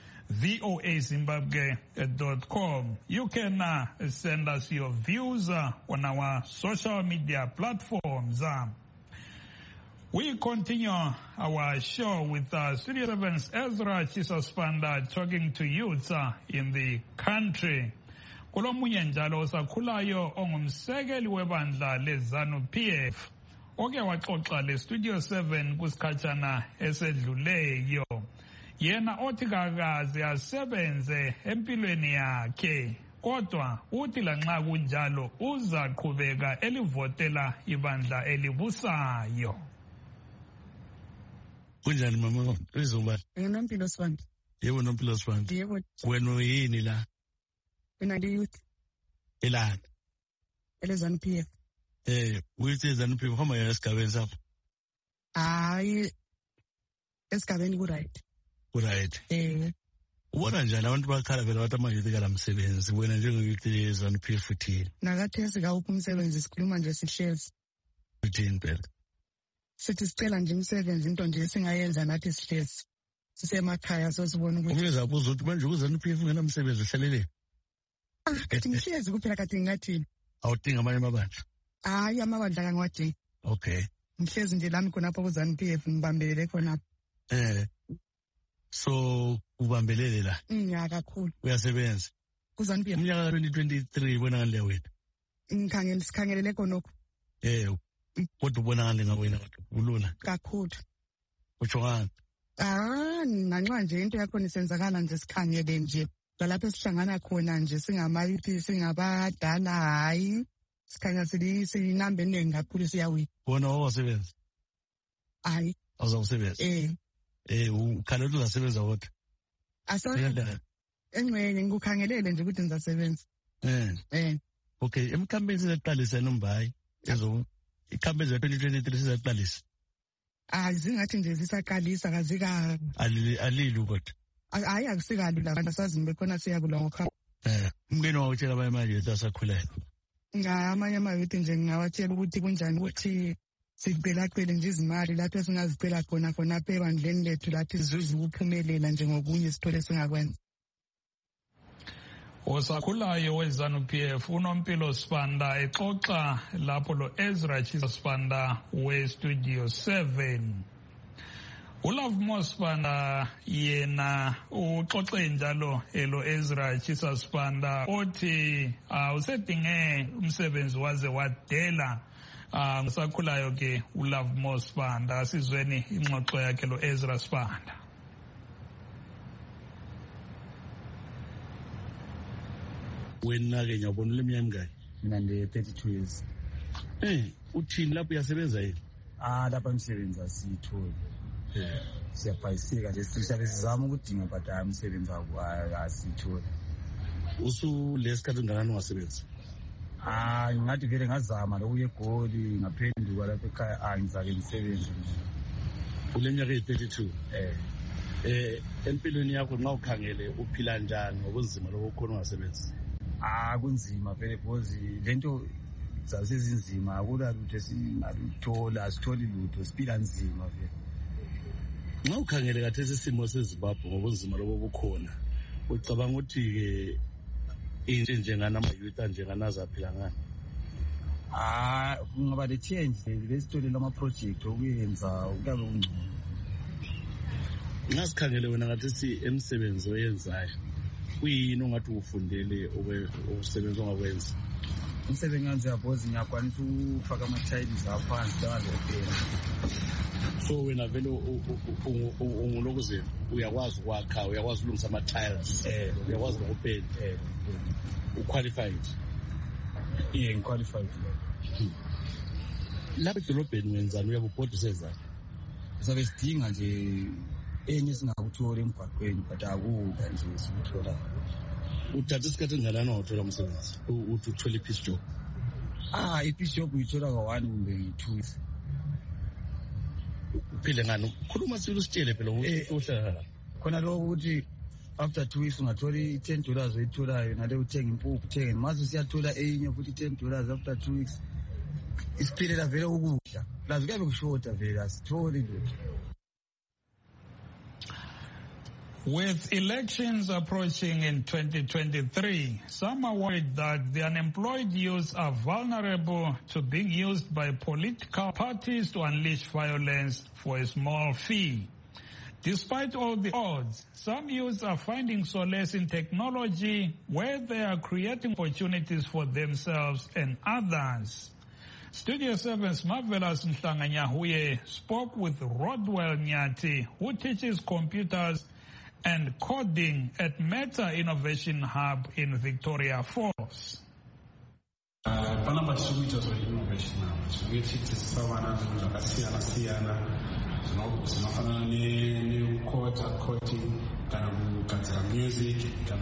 voazimbabwe.com. You can send us your views on our social media platforms. We continue our show with Studio 7's Ezra Chisospanda talking to youths in the country. Kulomunye njalo osakhulayo ongumsekeli webandla leZANU-PF oke waxoxa leStudio 7 kusikhatshana esedluleyo. Yena othi kakaze asebenze empilweni yakhe, kodwa uthi lanxa kunjalo uzaqhubeka elivotela ibandla elibusayo. Kunjani mama Izuba? Nompilo Sibanda. Yebo Nompilo Sibanda. Yebo. Wena uyini la? Mina ngiyouth. Elana. EleZANU-PF. Uyithi ZANU-PF homa esigabeni sapho? Hayi. Esigabeni ku-right. Right. Ubona njani abantu bakhala phela bathi amanje kala msebenzi wena njengeyouth ZANU-PF uthini? Nakathesi kawuphi umsebenzi sikhuluma nje sihlezi. Uthini phela? Sithi sicela nje umsebenzi into nje singayenza nathi sihlezi. Sisemakhaya sosibona ukuthi. Umeza buza ukuthi manje uZANU-PF ungena umsebenzi uhlalele. Kathi ngihlezi kuphela kathi ngathini? Awudinga amanye amabandla? Hayi amabandla kangiwadingi. Okay. Ngihlezi nje lami khonapho kuZANU-PF ngibambelele khonapho. So ubambelele la? Ya kakhulu. Uyasebenza? kuZANU-PF. Umnyaka 2023 ubona ngale wena? Sikhangelele khonokho. Kodwa ubona ngale ngawena ulula? Kakhulu. Utsho ngani? Nanxa nje into yakho nisenzakala nje sikhangele nje. Lapho esihlangana khona nje singamayouth singabadala hayi. Sikhanya sinambe eningi kakhulu siyawina. Wona wasebenza? Hayi. Awuzasebenza? Ukhala ukuthi uzasebenza kodwa? Engcwele ngikukhangelele nje ukuthi ngizasebenza. Okay, emkhampeni sizaqalisa nombayi. Ikhampeni ze-2023 sizaqalisa? Zingathi nje zisaqalisa kazika. Alilu kodwa? Hayi akusikalula abantu asazini bekhona siyakula ngokuhamba. Umngeni wawutshela abanye amayouth asakhulayo? Amanye amayouth nje ngingawatshela ukuthi kunjani ukuthi sicela-cele nje izimali lapho esingazicela khona ebandleni lethu lathi sizuze ukuphumelela njengokunye sithole singakwenza. Osakhulayo we-ZANU-PF uNompilo Sibanda exoxa lapho lo Ezra Chisa Sibanda we-Studio 7. uLove Sibanda yena uxoxe njalo lo Ezra Chisa Sibanda othi usedinge umsebenzi waze wadela ngosakhulayo ke uLove Sibanda. Asizweni ingxoxo yakhe lo Ezra Sibanda. Wena-ke ngiyabona uleminyaka emingaki? Mina ndi-32 years. Uthini lapho uyasebenza yini? Lapha umsebenzi asiyitholi. Siyabhayisika nje sihlabe sizama ukudinga but umsebenzi asiyitholi. Usulesikhathi engakanani ungasebenzi? Ngathi vele ngazama lokuya eGoli ngaphenduka lapha ekhaya ngizake ngisebenze. Uleminyaka eyi-32? Empilweni yakho nxa ukhangele uphila njani ngobunzima lobo khona ungasebenzi? Kunzima vele because lento zasezinzima akula lutho esingaluthola, asitholi lutho, siphila nzima vele. Nxa ukhangele kathesi isimo seZimbabwe ngobunzima lobo bukhona, ucabanga ukuthi-ke into njengana ama-youth anjenganazo aphila ngani? Kungaba le-change lesitholela ama-project okuyenza kuyabe kungcono. Nxa sikhangele wena ngathi emsebenzi oyenzayo kuyini ongathi ufundele ukusebenza ongakwenza? Umsebenzi ngenza bozi ngiyakwanisa ukufaka ama-tiles aphansi njengazopenda. So wena vele ungulokuze uyakwazi ukwakha, uyakwazi ukulungisa ama-tiles, uyakwazi nokupenda, uqualified? Ngiqualified. Lapha edolobheni wenzani, uyabubhoda usenzani? Sabe sidinga nje enye singakuthola emgwaqweni but akula nje sikuthola. Uthatha isikhathi engakanani ungawuthola umsebenzi uthi uthole i-piece job? I-piece job uyithola ka-1 kumbe 2 weeks. Uphile ngani? Khuluma sile usitshele phela uhlala khona lokho ukuthi after 2 weeks ungathola $10 oyitholayo nale uthenga impuphu uthenge mase siyathola enye futhi $10 after 2 weeks. Isiphilela vele ukudla lazi kuyabe kushoda vele asitholi lutho. With elections approaching in 2023, some are worried that the unemployed youth are vulnerable to being used by political parties to unleash violence for a small fee. Despite all the odds, some youths are finding solace in technology where they are creating opportunities for themselves and others. Studio 7's Marvelous Nyahuye spoke with Rodwell Nyati, who teaches computers and coding at Meta Innovation Hub in Victoria Falls. Panapa Suite of Innovation Hub, which is Savannah, Sierra, new coding, music,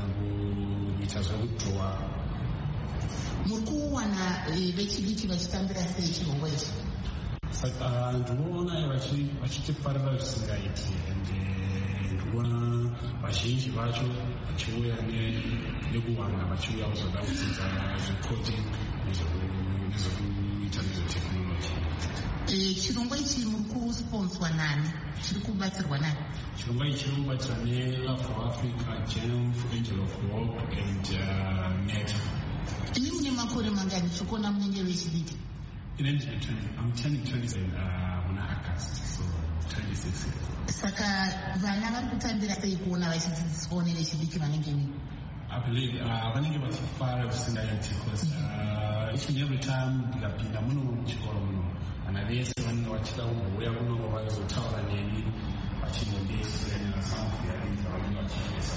Mukuwana vechidiki vachitambira sei chirongwa ichi? Ndinoona vachitipfarira zvisingaiti ende ndinoona vazhinji vacho vachiuya nekuwanda vachiuya kuzoda kudzidza zvecoding nezvekuita nezvetekinoloji. Chirongwa ichi muri kusponswa nani? Chiri kubatsirwa nani? Chirongwa ichi chiri kubatsirwa neLove for Africa, GEMF, Angel of Hope and Meta. Ini mune makore mangani chikona munenge vechidiki? I'm turning 27 on August, so 26 years. Saka vana vari kutambira sei kuona vachidzidziswawo nevechidiki vanenge ni? I believe vanenge vachifara zvisingaiti because each and every time ndikapinda muno muchikoro muno vana vese vanenge vachida kumbouya kuno vachizotaura neni vachinondisiyana samufyarinza vanenge vachifesa.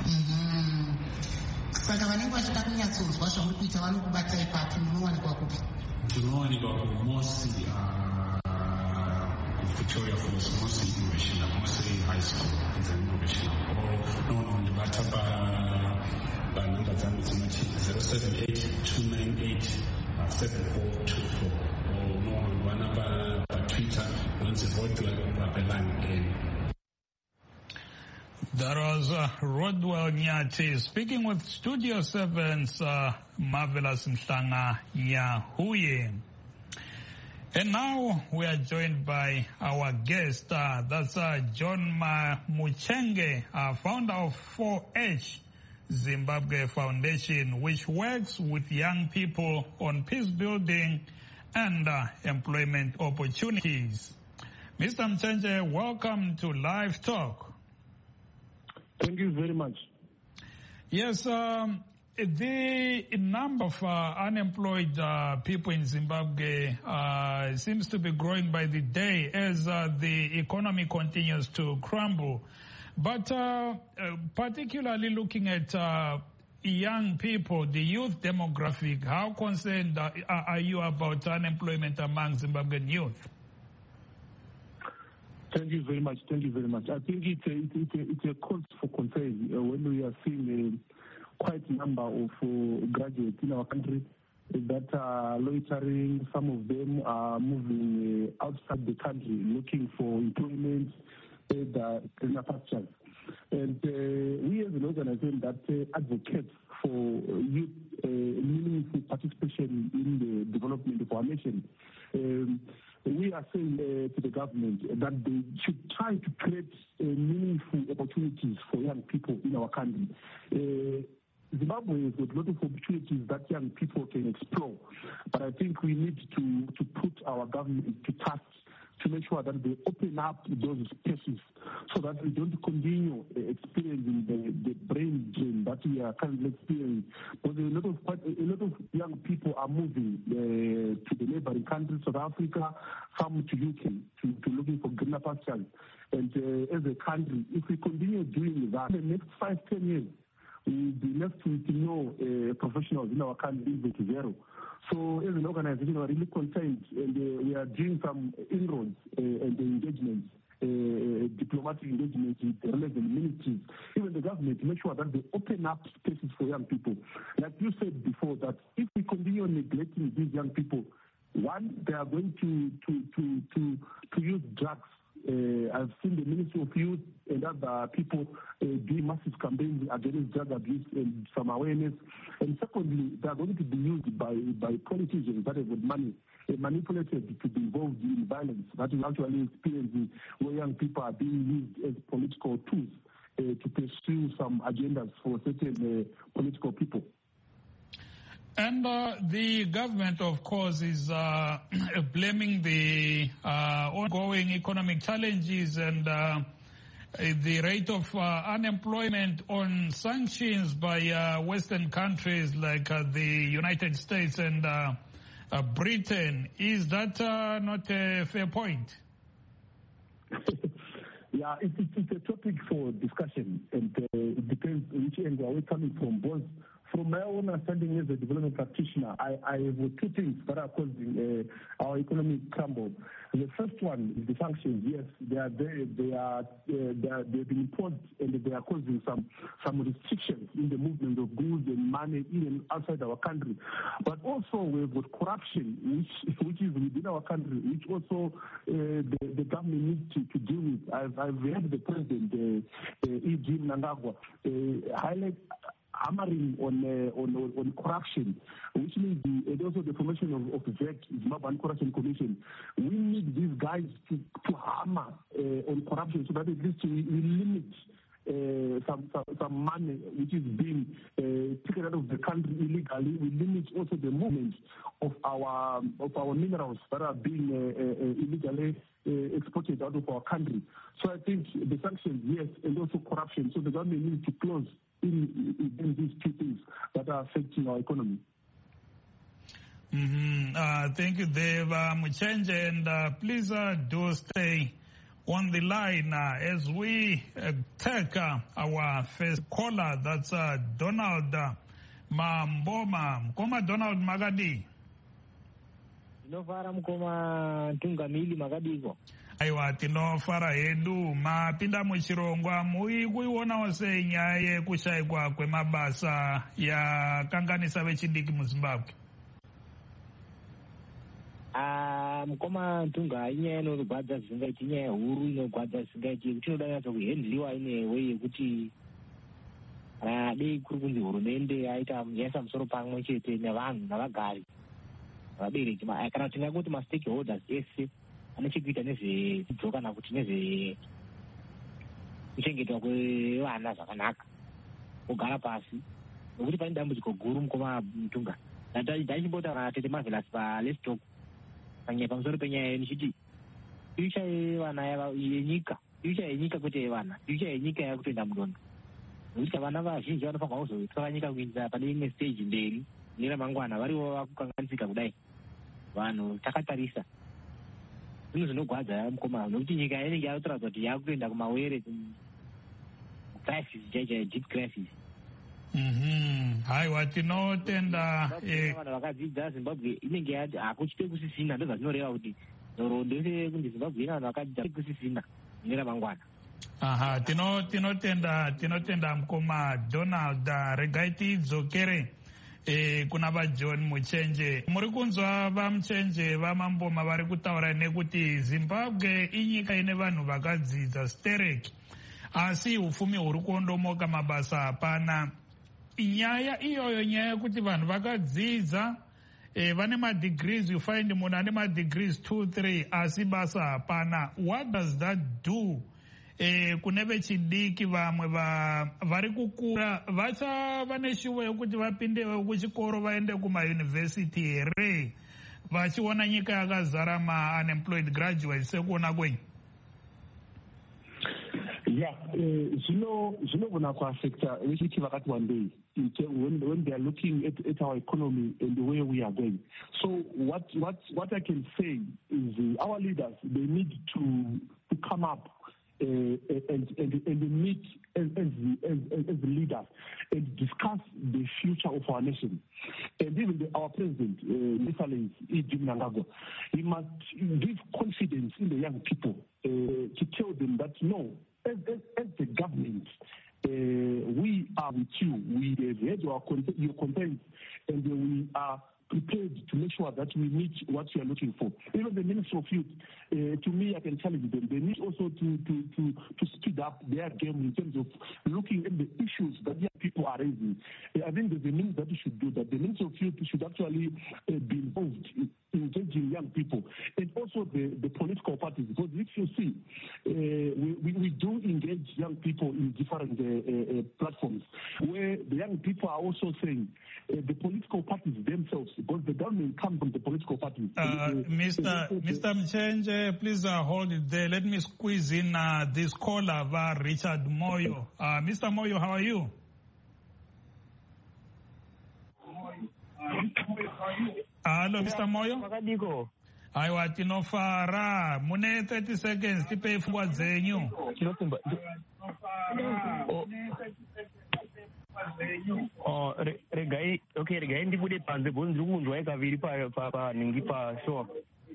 Saka vanenge vachida kunyatsonzwa zvamuri kuita vanokubata ipapi, munowanikwa kupi? Tunowanikwa kumosi Victoria Falls, mostly innovation lab, mostly high school is an innovation lab. Or ndibata banamba dzangu dzinoti 078-298-7424 or vanamba paTwitter unonzi Rodwell Rapelani. That was Rodwell Nyati speaking with Studio 7's Marvelous Nyahuye. And now we are joined by our guest, that's John Muchenge, founder of 4H Zimbabwe Foundation, which works with young people on peace building and employment opportunities. Mr. Muchenge, welcome to Live Talk. Thank you very much. Yes, the number of unemployed people in Zimbabwe seems to be growing by the day as the economy continues to crumble. But particularly looking at young people, the youth demographic, how concerned are you about unemployment among Zimbabwean youth? Thank you very much. Thank you very much. I think it's a cause for concern when we are seeing quite a number of graduates in our country that are loitering. Some of them are moving outside the country looking for employment in the pastures. And we as an organization that advocates for youth meaningful participation in the development of our nation, we are saying to the government that they should try to create meaningful opportunities for young people in our country. Zimbabwe has got a lot of opportunities that young people can explore, but I think we need to put our government to task to make sure that they open up those spaces so that we don't continue experiencing the brain drain that we are currently experiencing. Because a lot of young people are moving to the neighboring countries, South Africa, some to UK, to looking for greener pastures. And as a country, if we continue doing that, in the next 5-10 years, we will be left with no professionals in our country equal to zero. So as an organization, we are really concerned, and we are doing some inroads and engagements, diplomatic engagements with relevant ministries, even the government, to make sure that they open up spaces for young people. Like you said before, that if we continue neglecting these young people, one, they are going to use drugs. I've seen the Ministry of Youth and other people doing massive campaigns against drug abuse and some awareness. And secondly, they are going to be used by politicians that have got money manipulated to be involved in violence. That is actually experiencing where young people are being used as political tools to pursue some agendas for certain political people. And the government, of course, is blaming the ongoing economic challenges and the rate of unemployment on sanctions by Western countries like the United States and Britain. Is that not a fair point? Yeah, it's a topic for discussion, and it depends which angle we're coming from. Both from my own understanding as a development practitioner, I have two things that are causing our economic crumble. The first one is the sanctions. Yes, they've been imposed, and they are causing some restrictions in the movement of goods and money in and outside our country. But also we've got corruption, which is within our country, which also the government needs to deal with. I've heard the president, E.G. Mnangagwa, highlight hammering on corruption, which means and also the formation of ZEC, Zimbabwe Corruption Commission. We need these guys to hammer on corruption so that at least we limit some money which is being taken out of the country illegally. We limit also the movement of our minerals that are being illegally exported out of our country. So I think the sanctions, yes, and also corruption. So the government needs to close in these two things that are affecting our economy. Thank you, Dave Muchenge, and please do stay on the line as we take our first caller. That's Donald Mamboma. Mkoma Donald Magadi. Inofara mkoma tungamili Magadiko. Aiwa tinofara hedu mapinda muchirongwa muikuionawo sei nyaya yekushayikwa kwemabasa yakanganisa vechidiki muZimbabwe? Mukoma ntunga inyaya inorwadza zvisingaiti, inyaya huru inorwadza zvisingaiti yekuti inoda nyatsa kuhendliwa inewe yekuti dei kuri kunzi hurumende yaisa musoro pamwe chete nevanhu navagari vabereki kana kuti tingangoti ma-stakeholders ese ane chekuita nezvedzidzo kana kuti nezvekuchengetwa kwevana zvakanaka kugara pasi, nokuti pane dambudziko guru mukoma mutunga. Ndachimbotaura Tete Marvelous paLet's Talk panyaya pamusoro penyaya nichiti future yevana yenyika, future yenyika kwete yevana, future yenyika yakutoenda mudondo, nokuti vana vazhinji vanofanirwa kuzotwara nyika kuindira pane imwe stage mberi neramangwana varivo vakukanganisika kudai. Vanhu takatarisa zvinhu zvinogwadza mukoma, nokuti nyika inenge yakutoratidza kuti yakutoenda kumawere crisis chaichaiyo, deep crisis. Haiwa, tinotenda vanhu vakadzidza Zimbabwe inenge yati hakuchite kusisina, ndozvazvinoreva kuti nhoroondo yese kunzi Zimbabwe ina vanhu vakadzidza kusisina neramangwana. Aha, tinotenda mukoma Donald. Regai tidzokere kuna vaJohn Muchenje. Muri kunzwa vaMuchenje vaMamboma vari kutaura nekuti Zimbabwe inyika ine vanhu vakadzidza stereki, asi upfumi huri kuondomoka, mabasa hapana. Nyaya iyoyo, nyaya yekuti vanhu vakadzidza vane madegrees, you find munhu ane madegrees 2-3 asi basa hapana. What does that do kune vechidiki? Vamwe vari kukura vachava neshuvo yekuti vapindewo kuchikoro vaende kumayunivhesiti here, vachiona nyika yakazara ma-unemployed graduates sekuona kwenyu? Zvinogona kuaffecta vechidiki vakati wandei when they are looking at our economy and the way we are going. So what I can say is our leaders, they need to come up and meet as leaders and discuss the future of our nation. And even our president, Mr. Jim Nangagwa, he must give confidence in the young people to tell them that no, as the government, we are with you. We have heard your complaints, and we are prepared to make sure that we meet what you are looking for. Even the Ministry of Youth, to me, I can challenge them. They need also to speed up their game in terms of looking at the issues that young people are raising. I think there's a means that we should do that. The Ministry of Youth should actually be involved in engaging young people, and also the political parties. Because if you see, we do engage young people in different platforms, where the young people are also saying the political parties themselves, because the government comes from the political parties. Mr. Mchenje, please hold it there. Let me squeeze in this caller, Richard Moyo. Mr. Moyo, how are you? Hello, Mr. Moyo. Aiwa, tinofara. Mune 30 seconds, tipe fungwa zenyu. Regai ndibude panze bonzi kunzwa ikaviri pa ningi pa show.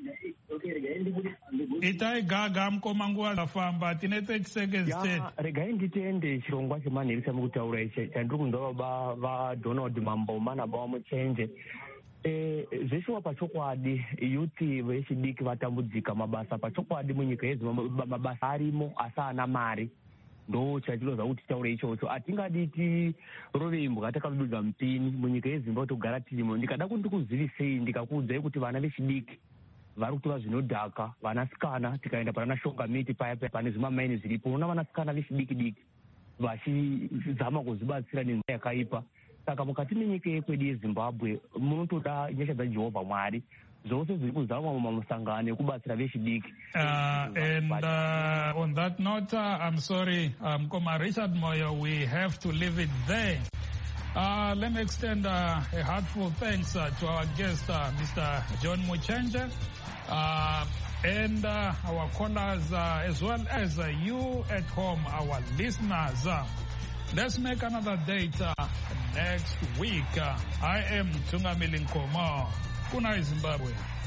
Itai gaga mkoma nguva zafamba, tine 30 seconds state. Regai nditende chirongwa chemanherisa mukutaura ichi chandiri kunzwa va Donald Mamboma navaMuchenje. Zveshuwa pachokwadi yuti vechidiki vatambudzika, mabasa pachokwadi munyika yedu mabasa arimo asi ana mari. Ndo chachinoza kuti taure ichocho hatingadi tirove imbwa takabudza mupini munyika yeZimbabwe togara tirimo. Ndikada kuti ndikuzivisei ndikakuudzai kuti vana vechidiki vari kutora zvinodhaka, vanasikana tikaenda pana Shonga Miti paya pane zvimamaini zviripo, unoona vanasikana vechidiki vachizama kuzibatsira nenzira yakaipa. Saka mukati menyika yekwedu yeZimbabwe munotoda nyasha dzaJehovha Mwari zvose zviri kuzama mumusangano ekubatsira vechidiki. And on that note, I'm sorry, Mkoma Richard Moyo, we have to leave it there. Let me extend a heartfelt thanks to our guest, Mr. John Muchenje, and our callers, as well as you at home, our listeners. Let's make another date next week. I am Tungamili Nkomo. Kuna Zimbabwe.